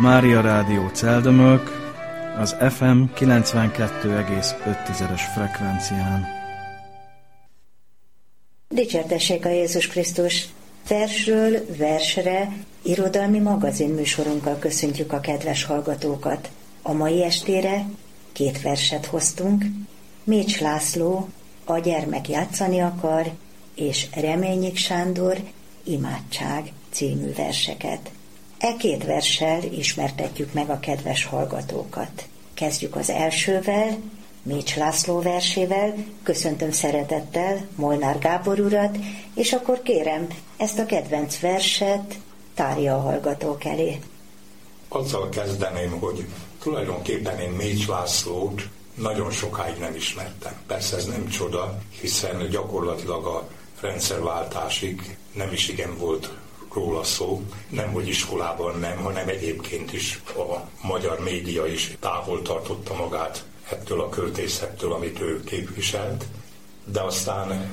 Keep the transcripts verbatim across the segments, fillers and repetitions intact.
Mária Rádió Celldömölk, az ef em kilencvenkettő egész öt frekvencián. Dicsértessék a Jézus Krisztus! Versről versre irodalmi magazin műsorunkkal köszöntjük a kedves hallgatókat. A mai estére két verset hoztunk, Mécs László A gyermek játszani akar, és Reményik Sándor Imádság című verseket. E két verssel ismertetjük meg a kedves hallgatókat. Kezdjük az elsővel, Mécs László versével, köszöntöm szeretettel Molnár Gábor urat, és akkor kérem, ezt a kedvenc verset tárja a hallgatók elé. Azzal kezdeném, hogy tulajdonképpen én Mécs Lászlót nagyon sokáig nem ismertem. Persze ez nem csoda, hiszen gyakorlatilag a rendszerváltásig nem is igen volt róla szó, nem hogy iskolában nem, hanem egyébként is a magyar média is távol tartotta magát ettől a költészettől, amit ő képviselt, de aztán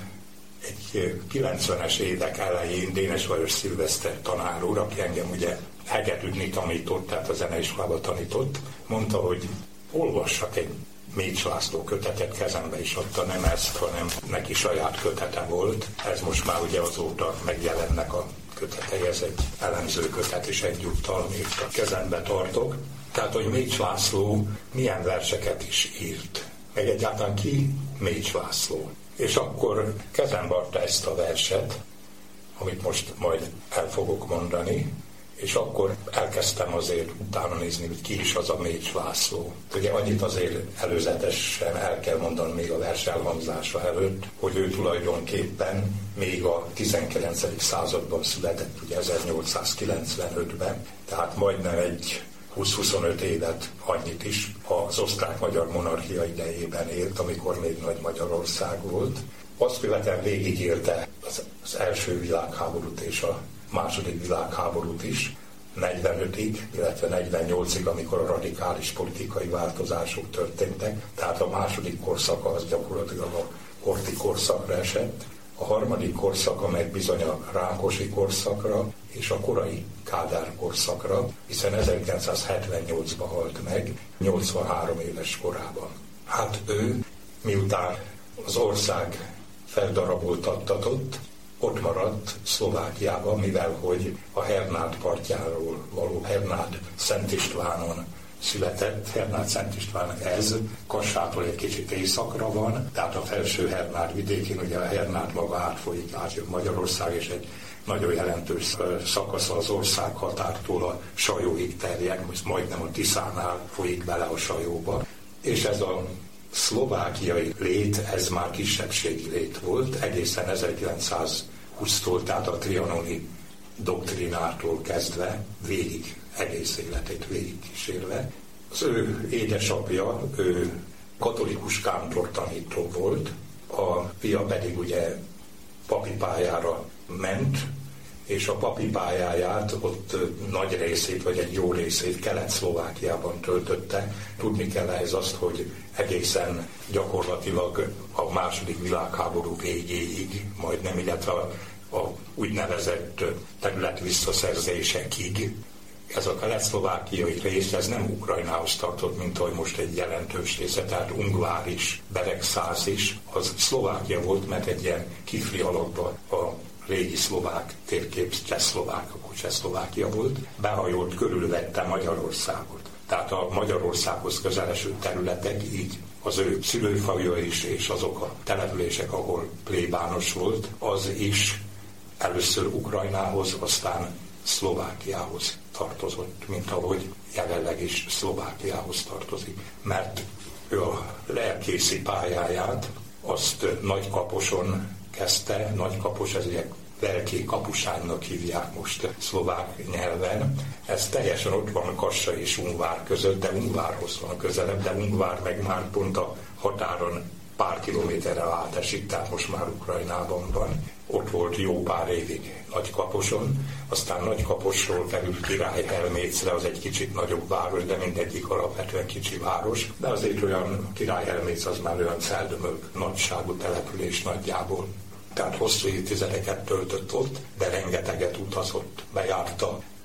egy kilencvenes évek elején Dénes-Lajos Szilveszter tanár úr, aki engem ugye hegedűzni tanított, tehát a zeneiskolában tanított, mondta, hogy olvassak egy Mécs László kötetet, kezembe is adta, nem ezt, hanem neki saját kötete volt. Ez most már ugye azóta megjelennek a kötetei, ez egy elemző kötet is egyúttal, amit a kezembe tartok. Tehát, hogy Mécs László milyen verseket is írt, meg egyáltalán ki Mécs László. És akkor kezembe adta ezt a verset, amit most majd el fogok mondani, és akkor elkezdtem azért utána nézni, hogy ki is az a Mécs László. Ugye annyit azért előzetesen el kell mondani még a vers elhangzása előtt, hogy ő tulajdonképpen még a tizenkilencedik században született, ugye ezernyolcszázkilencvenötben, tehát majdnem egy húsz-huszonöt évet, annyit is az osztrák-magyar monarchia idejében élt, amikor még Nagy Magyarország volt. Azt követően végigélte az, az első világháborút és a második világháborút is, negyvenötig, illetve negyvennyolcig, amikor a radikális politikai változások történtek. Tehát a második korszaka az gyakorlatilag a Horthy korszakra esett. A harmadik korszaka meg bizony a Rákosi korszakra és a korai Kádár korszakra, hiszen ezerkilencszázhetvennyolcban halt meg, nyolcvanhárom éves korában. Hát ő, miután az ország feldaraboltattatott, ott maradt Szlovákiában, mivel hogy a Hernád partjáról való Hernád Szent Istvánon született. Hernád Szent István ez Kassától egy kicsit északra van, tehát a felső Hernád vidékén, ugye a Hernád maga átfolyik át Magyarország, és egy nagyon jelentős szakasza az ország határtól a Sajóig terjed, most majdnem a Tiszánál folyik bele a Sajóba. És ez a szlovákiai lét, ez már kisebbségi lét volt, egészen ezerkilencszázhúsztól, tehát a trianoni doktrinától kezdve, végig, egész életét végig kísérve. Az ő édesapja, ő katolikus kántortanító volt, a fia pedig ugye papi pályára ment, és a papi pályáját ott nagy részét, vagy egy jó részét Kelet-Szlovákiában töltötte. Tudni kell ehhez azt, hogy egészen gyakorlatilag a második világháború végéig, majdnem, illetve a, a úgynevezett terület visszaszerzésekig, ez a kelet-szlovákiai rész, ez nem Ukrajnához tartott, mint ahogy most egy jelentős része, tehát Ungvár is, Beregszász is, az Szlovákia volt, mert egy ilyen kifli alakban a régi szlovák térkép, csehszlovák, akkor Csehszlovákia volt, behajolt, körülvette Magyarországot. Tehát a Magyarországhoz közeleső területek, így az ő szülőfaja is, és azok a települések, ahol plébános volt, az is először Ukrajnához, aztán Szlovákiához tartozott, mint ahogy jelenleg is Szlovákiához tartozik. Mert ő a lelkészi pályáját azt Nagykaposon kezdte, Nagykapos, ez ugye lelki kapusánynak hívják most szlovák nyelven. Ez teljesen ott van Kassa és Ungvár között, de Ungvárhoz van közelebb, de Ungvár meg már pont a határon pár kilométerrel átesik, tehát most már Ukrajnában van. Ott volt jó pár évig Nagykaposon, aztán Nagykaposról került Királyhelmécre, az egy kicsit nagyobb város, de mindegyik alapvetően kicsi város, de azért olyan Királyhelmét az már olyan Celldömölk nagyságú település nagyjából. Tehát hosszú évtizedeket töltött ott, de rengeteget utazott, bejárta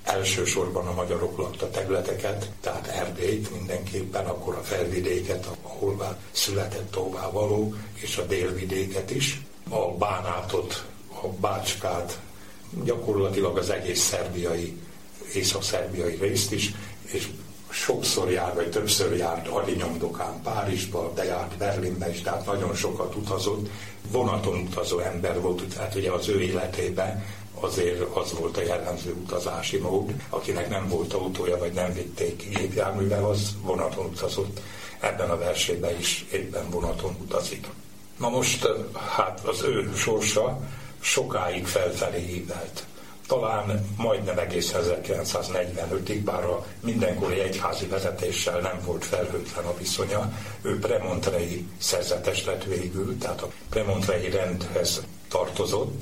elsősorban a magyarok lakta területeket, tehát Erdélyt mindenképpen, akkor a felvidéket, ahol már született tovább való, és a délvidéket is, a Bánátot, a Bácskát, gyakorlatilag az egész szerbiai, észak-szerbiai részt is, és sokszor járt, vagy többször járt Adinyomdokán Párizsba, de járt Berlinbe is, tehát nagyon sokat utazott, vonaton utazó ember volt, tehát ugye az ő életében azért az volt a jellemző utazási mód, akinek nem volt autója, vagy nem vitték gépjárművel, az vonaton utazott. Ebben a versében is éppen vonaton utazik. Na most, hát az ő sorsa sokáig felfelé ívelt. Talán majdnem egészen ezerkilencszáznegyvenötig, bár a mindenkori egyházi vezetéssel nem volt felhőtlen a viszonya, ő premontrei szerzetes lett végül, tehát a premontrei rendhez tartozott,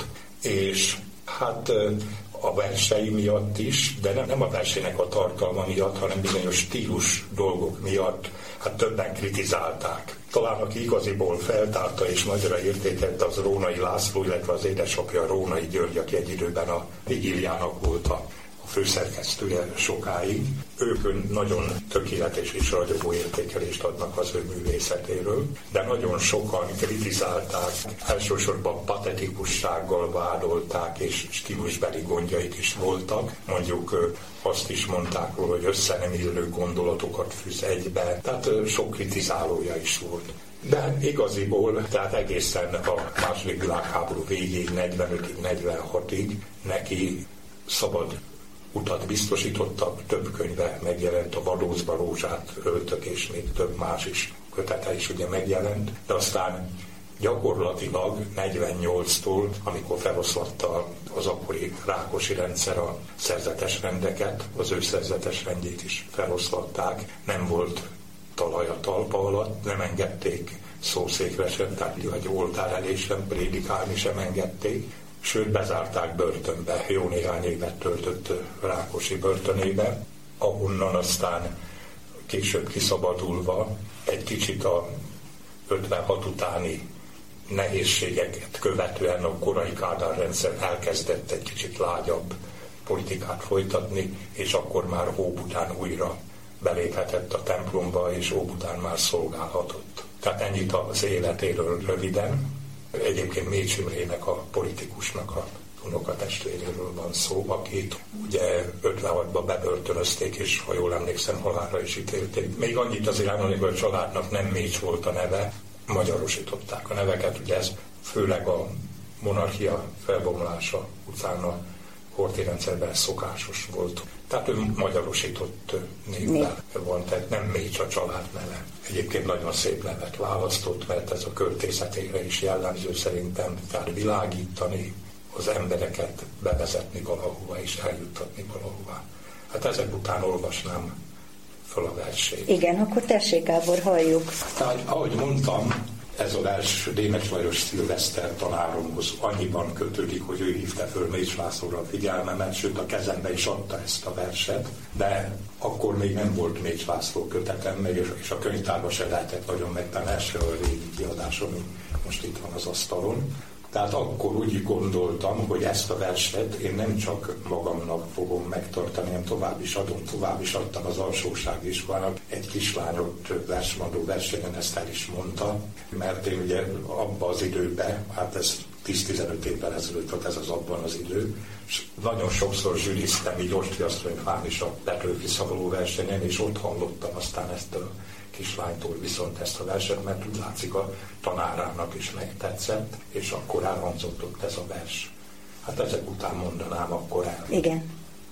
és hát a versei miatt is, de nem, nem a versének a tartalma miatt, hanem bizonyos stílus dolgok miatt, hát többen kritizálták. Talán aki igaziból feltárta és nagyra értékelte, az Rónai László, illetve az édesapja Rónai György, aki egy időben a Vigíliának volt a főszerkesztője sokáig. Ők nagyon tökéletes és ragyogó értékelést adnak az ő művészetéről, de nagyon sokan kritizálták, elsősorban patetikussággal vádolták, és stílusbeli gondjaik is voltak. Mondjuk azt is mondták róla, hogy össze nem illő gondolatokat fűz egybe, tehát sok kritizálója is volt. De igaziból, tehát egészen a második világháború végéig, negyvenötig, negyvenhatig neki szabad utat biztosítottak, több könyve megjelent, a Vadócba rózsát öltök, és még több más is kötete is ugye megjelent, de aztán gyakorlatilag negyvennyolctól, amikor feloszlatta az akkori Rákosi rendszer a szerzetes rendeket, az ő szerzetes rendjét is feloszlatták, nem volt talaj a talpa alatt, nem engedték szószékre sem, tehát egy oltár elé sem, prédikálni sem engedték, sőt bezárták börtönbe, jó néhány évet töltött Rákosi börtönébe, ahonnan aztán később kiszabadulva egy kicsit a ötvenhat utáni nehézségeket követően a korai Kádár rendszer elkezdett egy kicsit lágyabb politikát folytatni, és akkor már Óbudán újra beléphetett a templomba, és Óbudán már szolgálhatott. Tehát ennyit az életéről röviden. Egyébként Mécs Imrének, a politikusnak a unokatestvéréről van szó, akit ugye ötvenhatban bebörtönözték, és ha jól emlékszem, halálra is ítélték. Még annyit azért elmondani, hogy a családnak nem Mécs volt a neve, magyarosították a neveket, ugye ez főleg a monarchia felbomlása után a Horthy rendszerben szokásos volt. Tehát ő magyarosított névvel van, tehát nem Mécs a család neve. Egyébként nagyon szép nevet választott, mert ez a költészetére is jellemző szerintem, tehát világítani, az embereket bevezetni valahova és eljuttatni valahová. Hát ezek után olvasnám föl a versét. Igen, akkor tessék, Gábor, halljuk. Tehát, ahogy mondtam, ez a vers Démes Lajos Szilveszter tanáromhoz annyiban kötődik, hogy ő hívta föl Mécs Lászlóra a figyelmemet, sőt a kezembe is adta ezt a verset, de akkor még nem volt Mécs László kötetem, és a könyvtárba se lehetett nagyon megtalálni, első a régi kiadás, ami most itt van az asztalon. Tehát akkor úgy gondoltam, hogy ezt a verset én nem csak magamnak fogom megtartani, hanem tovább is adom, tovább is adtam az alsóságiskolának. Egy kislányot versmondó versenyen ezt el is mondta, mert én ugye abban az időben, hát ez tíz-tizenöt évvel ezelőtt volt ez az abban az idő, és nagyon sokszor zsűriztem így Ostrihasztrony is a Petőfi Szavaló versenyen, és ott hallottam aztán ezt a kislánytól viszont ezt a verset, mert úgy látszik a tanárának is megtetszett, és akkor elhangzott ott ez a vers. Hát ezek után mondanám akkor el. Igen.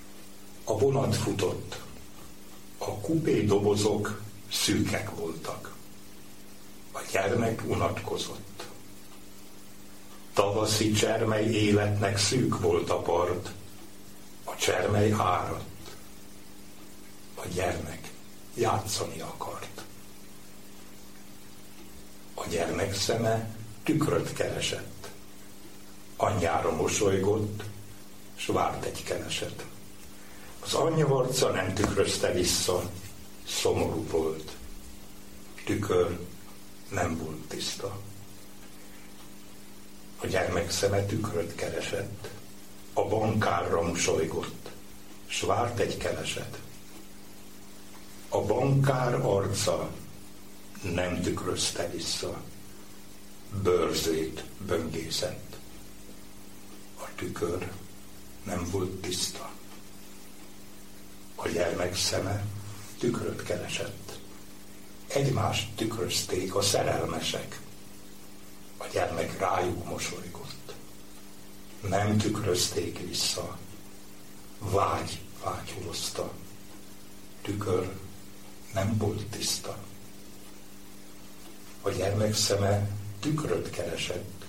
A vonat futott. A kupé dobozok szűkek voltak. A gyermek unatkozott. Tavaszi csermely életnek szűk volt a part. A csermely áradt. A gyermek játszani akart. A gyermek szeme tükröt keresett. Anyjára mosolygott, s várt egy kereset. Az anyja arca nem tükrözte vissza, szomorú volt. Tükör nem volt tiszta. A gyermek szeme tükröt keresett, a bankárra mosolygott, s várt egy keveset. A bankár arca nem tükrözte vissza, bőrzét böngészett. A tükör nem volt tiszta. A gyermek szeme tükröt keresett. Egymást tükrözték a szerelmesek. A gyermek rájuk mosolygott. Nem tükrözték vissza. Vágy vágyulozta. Tükör nem volt tiszta. A gyermek szeme tükröt keresett.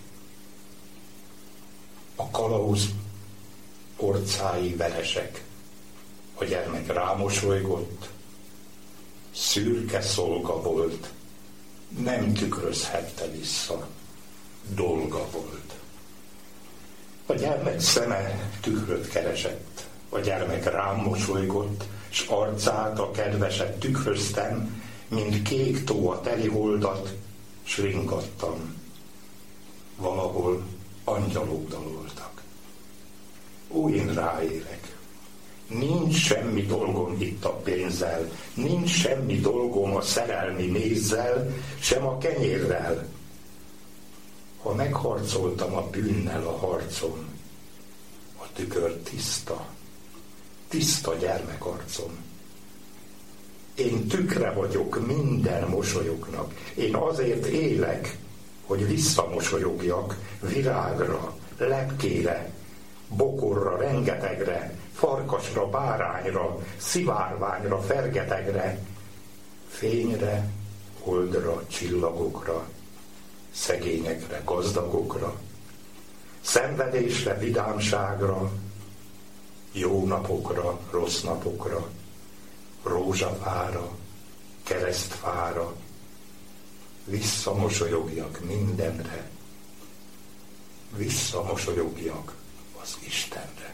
A kalauz orcái veresek. A gyermek rámosolygott. Szürke szolga volt. Nem tükrözhette vissza. Dolga volt. A gyermek szeme tükröt keresett. A gyermek rám mosolygott, s arcát a kedveset tükröztem, mint kék tó a teliholdat, s ringattam. Valahol angyalok daloltak. Ó, én ráérek. Nincs semmi dolgom itt a pénzzel, nincs semmi dolgom a szerelmi mézzel, sem a kenyérrel. Ha megharcoltam a bűnnel a harcon, a tükör tiszta, tiszta gyermekarcom. Én tükre vagyok minden mosolyoknak. Én azért élek, hogy visszamosolyogjak virágra, lepkére, bokorra, rengetegre, farkasra, bárányra, szivárványra, fergetegre, fényre, holdra, csillagokra, szegényekre, gazdagokra, szenvedésre, vidámságra, jó napokra, rossz napokra, rózsafára, keresztfára, visszamosolyogjak mindenre, visszamosolyogjak az Istenre.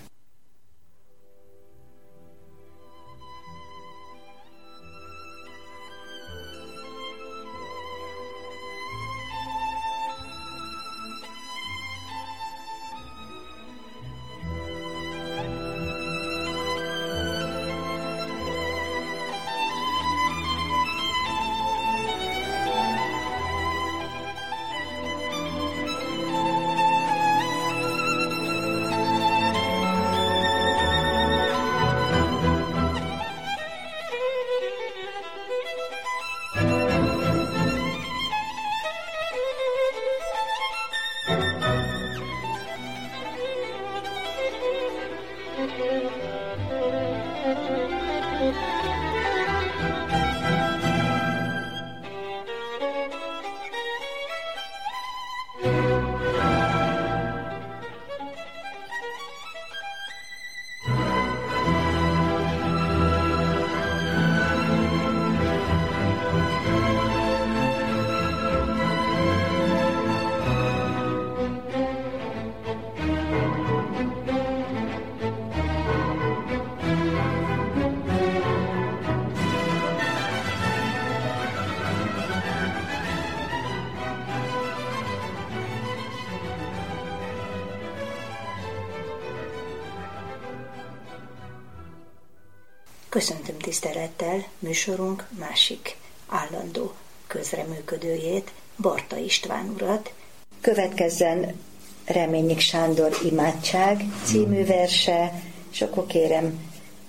Köszöntöm tisztelettel műsorunk másik állandó közreműködőjét, Barta István urat. Következzen Reményik Sándor Imádság című verse, és akkor kérem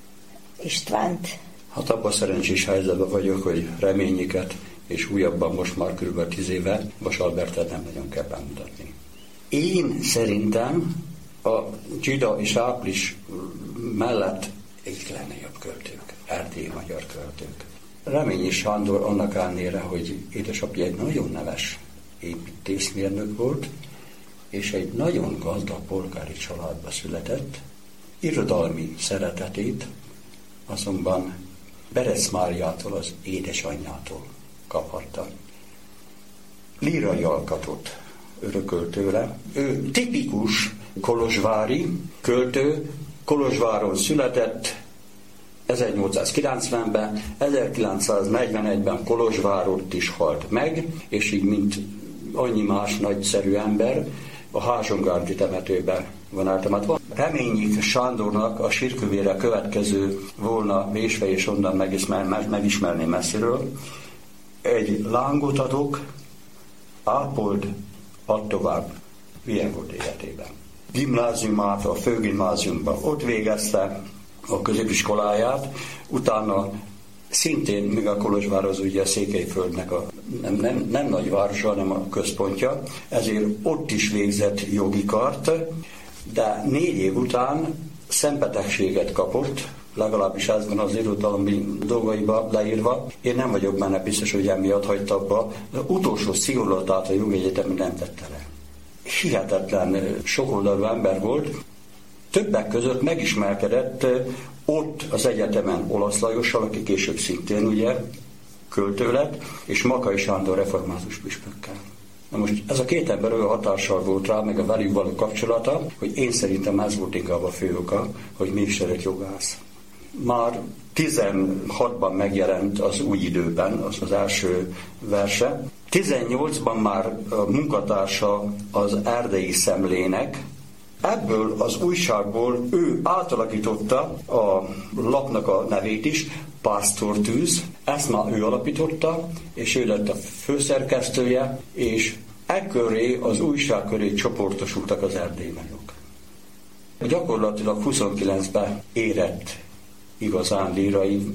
Istvánt. Hát abban szerencsés helyzetben vagyok, hogy Reményiket, és újabban most már kb. tíz éve Vas Albertet nem nagyon kell bemutatni. Én szerintem a Dzsida és Április mellett egyik legnagyobb költők, erdélyi magyar költők. Reményi Sándor annak ellenére, hogy édesapja egy nagyon neves építészmérnök volt, és egy nagyon gazdag polgári családba született, irodalmi szeretetét azonban Berec Máriától, az édesanyjától kaphatta. Lírai alkatot örökölt tőle. Ő tipikus kolozsvári költő, Kolozsváron született ezernyolcszázkilencvenben, ezerkilencszáznegyvenegyben Kolozsvárott is halt meg, és így mint annyi más nagyszerű ember a Házsongárdi temetőben vonáltam. Hát Reményik Sándornak a sírkövére következő volna vésve, és onnan megismer, megismerni messziről. Egy lángot adok, ápold, add tovább. Milyen volt életében? Gimnáziumát, a főgimnáziumban ott végezte a középiskoláját, utána szintén, míg a Kolozsvár az ugye a Székelyföldnek a nem, nem, nem nagy városa, hanem a központja, ezért ott is végzett jogi kart, de négy év után szembetegséget kapott, legalábbis ez van az irodalmi dolgaiba leírva. Én nem vagyok benne biztos, hogy emiatt hagyta abba, de utolsó szigorulatát a jogegyetemen nem tette le. Hihetetlen sokoldalú ember volt, többek között megismerkedett ott az egyetemen Olasz Lajossal, aki később szintén ugye költő lett, és Makay Sándor református püspökkel. Na most ez a két ember olyan hatással volt rá, meg a velük való kapcsolata, hogy én szerintem ez volt inkább a fő oka, hogy mégis lett jogász. Már tizenhatban megjelent az Új időben, az az első verse. tizennyolcban már a munkatársa az Erdélyi Szemlének. Ebből az újságból ő átalakította a lapnak a nevét is, Pásztortűz, ezt már ő alapította, és ő lett a főszerkesztője, és ekköré az újság köré csoportosultak az erdélyi nagyok. Gyakorlatilag huszonkilencben érett igazán lírai,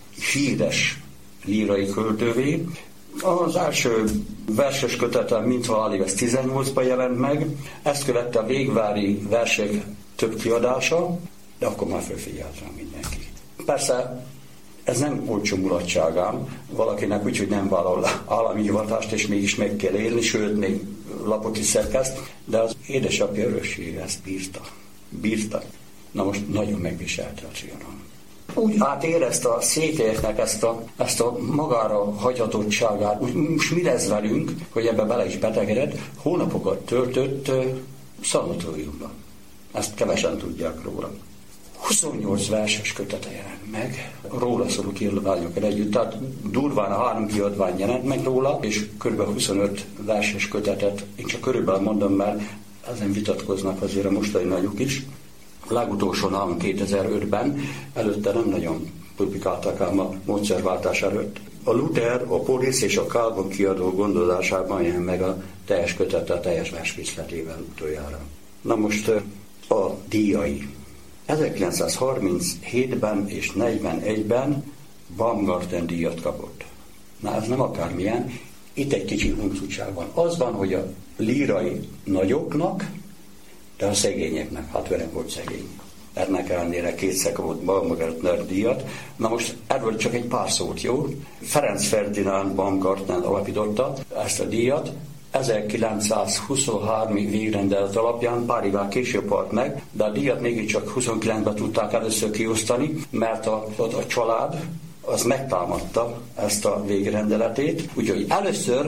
híres lírai költővé. Az első verses kötete, mintha alig, ez tizennyolcban jelent meg, ezt követte a végvári versek több kiadása, de akkor már felfigyelt rá mindenki. Persze ez nem olcsó mulatságám, valakinek úgy, hogy nem vállal állami hivatást, és mégis meg kell élni, sőt, még lapot is szerkeszt, de az édesapja öröksége ezt bírta. Bírta. Na most nagyon megviselte a trianon. Úgy átérezte a székelyeknek ezt a, ezt a magára hagyatottságát, úgy most mi lesz velünk, hogy ebbe bele is betegedett, hónapokat töltött uh, szanatóriumban. Ezt kevesen tudják róla. huszonnyolc verses kötete jelent meg, róla szóló kiadványokkal együtt, tehát durván a három kiadvány jelent meg róla, és kb. huszonöt verses kötetet, én csak körülbelül mondom, mert ezen vitatkoznak azért a mostani nagyok is. A legutolsó nálam kétezer-ötben, előtte nem nagyon publikálták ám a módszerváltás előtt. A Luther, a Polis és a Calvin kiadó gondozásában jön meg a teljes kötete, a teljes verskészletében utoljára. Na most a díjai. ezerkilencszázharminchétben és negyvenegyben Baumgarten díjat kapott. Na ez nem akármilyen, itt egy kicsi huncutság van. Az van, hogy a lírai nagyoknak, de a szegényeknek, hát velem volt szegény. Ennek ellenére kétszer kapott Baumgarten díjat. Na most erről csak egy pár szót, jó? Ferenc Ferdinánd Baumgarten alapította ezt a díjat, ezerkilencszázhuszonhárom végrendelet alapján pár évvel később halt meg, de a díjat mégiscsak huszonkilencben tudták először kiosztani, mert a, a család az megtámadta ezt a végrendeletét, úgyhogy először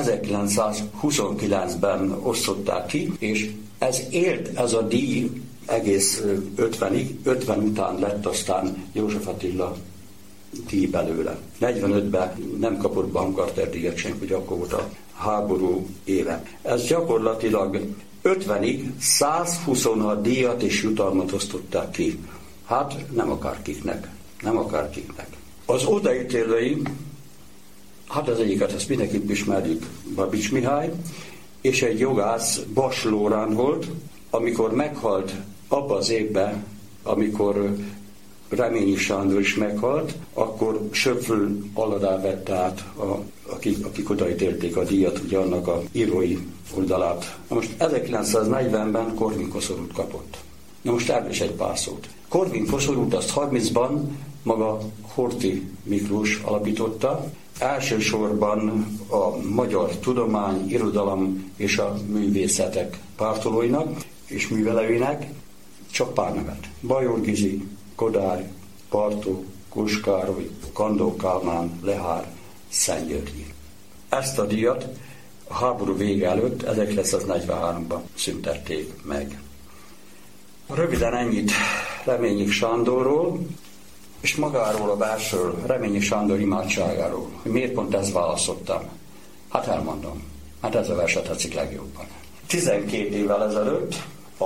ezerkilencszázhuszonkilencben osztották ki, és ez élt, ez a díj egész ötvenig, ötven után lett aztán József Attila díj belőle. negyvenötben nem kapott Baumgarten díjat senki, hogy akkor volt a háború éve. Ez gyakorlatilag ötvenig százhuszonhat díjat és jutalmat osztották ki. Hát nem akárkiknek, nem akárkiknek. Az odaítélői, hát az egyiket, ezt mindenképp ismerjük, Babics Mihály, és egy jogász, Bas Lórán volt, amikor meghalt abban az évben, amikor Reményik Sándor is meghalt, akkor Söpföl Aladár vette át, a, akik, akik odaítélték a díjat, ugye annak a írói oldalát. Na most ezerkilencszáznegyvenben Korvin Koszorút kapott. Na most erről is egy pár szót. Korvin Koszorút azt harmincban maga Horthy Miklós alapította, elsősorban a magyar tudomány, irodalom és a művészetek pártolóinak és művelőinek, csak pár nevet. Bajor Gizi, Kodály, Bartók, Koskároly, Kandó Kálmán, Lehár, Szentgyörgyi. Ezt a díjat a háború vége előtt ezerkilencszáznegyvenháromban szüntették meg. Röviden ennyit Reményik Sándorról, és magáról a versről, Reményik Sándor imádságáról, hogy miért pont ezt választottam. Hát elmondom, hát ez a verset tetszik legjobban. tizenkét évvel ezelőtt a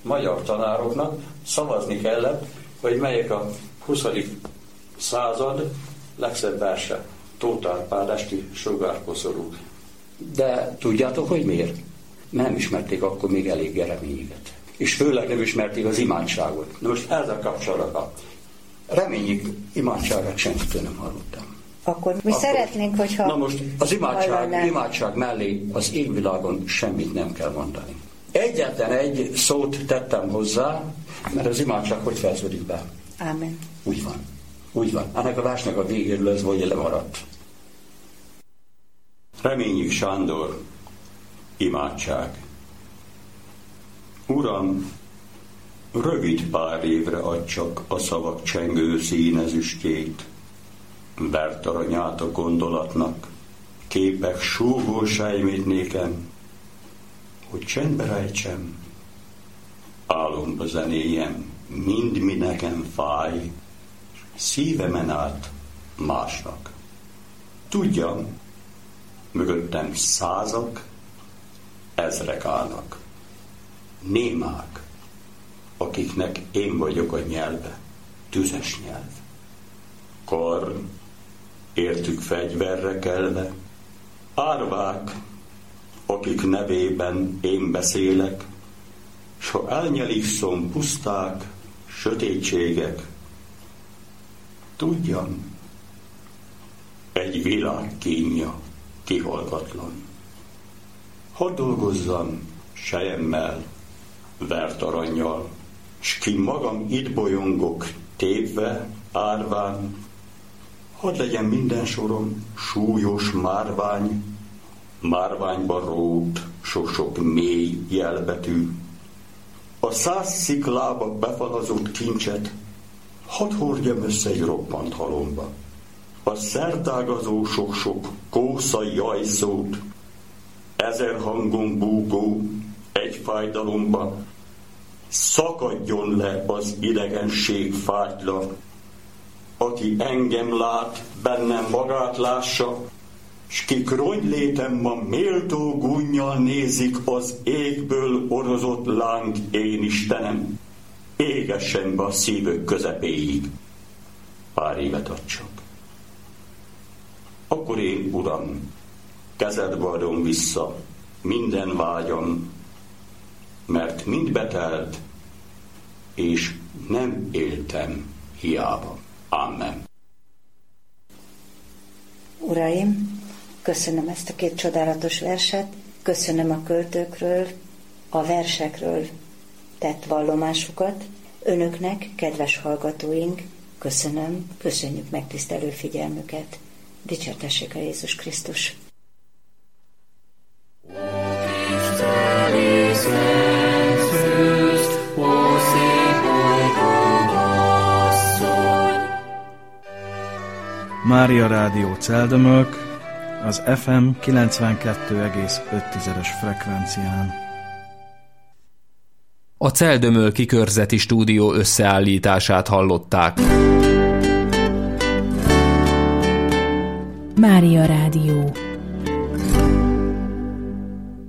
magyar tanároknak szavazni kellett, hogy melyek a huszadik század legszebb verse. Tóth Árpád esti sugárkoszorú. De tudjátok, hogy miért? Nem ismerték akkor még elég reményiket. És főleg nem ismerték az imádságot. Na most ezzel kapcsolatban reményik imádságát senkitől nem hallottam. Akkor mi akkor, szeretnénk, hogyha... Na most az imádság, imádság mellé az égvilágon semmit nem kell mondani. Egyetlen egy szót tettem hozzá, mert az imádság hogy fejeződik be? Ámen. Úgy van. Úgy van. Ennek a versnek a végéről ez vagy lemaradt. Reményik Sándor, imádság. Uram, rövid pár évre adj csak a szavak csengő színezüstjét, vert aranyát a gondolatnak, képek súgó sejmét nékem, hogy csendbe rejtsem, álomba zenéjem, mind mi nekem fáj, szívemen át másnak. Tudjam, mögöttem százak, ezrek állnak. Némák, akiknek én vagyok a nyelve, tüzes nyelv. Kar, értük fegyverre kelve, árvák, akik nevében én beszélek, s ha elnyelikszom puszták, sötétségek, tudjam, egy világ kínja, kihaltatlan. Hadd dolgozzam selyemmel, vert arannyal, s ki magam itt bolyongok, tépve, árván, hadd legyen minden sorom súlyos márvány, márványba rót sok-sok mély jelbetű. A száz sziklába befalazott kincset hadd hordjam össze egy roppant halomba. A szertágazó sok-sok kósza jajszót, ezer hangon búgó egy fájdalomba, szakadjon le az idegenség fátyla, aki engem lát, bennem magát lássa, s kik ronylétem ma méltó gúnnyal nézik az égből orozott láng, én Istenem, égessen be a szívük közepéig. Pár évet ad csak. Akkor én, Uram, kezedbe adom vissza minden vágyam, mert mind betelt, és nem éltem hiába. Amen. Uraim, köszönöm ezt a két csodálatos verset, köszönöm a költőkről, a versekről tett vallomásukat. Önöknek, kedves hallgatóink, köszönöm, köszönjük megtisztelő figyelmüket. Dicsértessék a Jézus Krisztus! Mária Rádió Celdömölk az ef em kilencvenkettő egész öt frekvencián. A Celdömölki Körzeti Stúdió összeállítását hallották. Mária Rádió.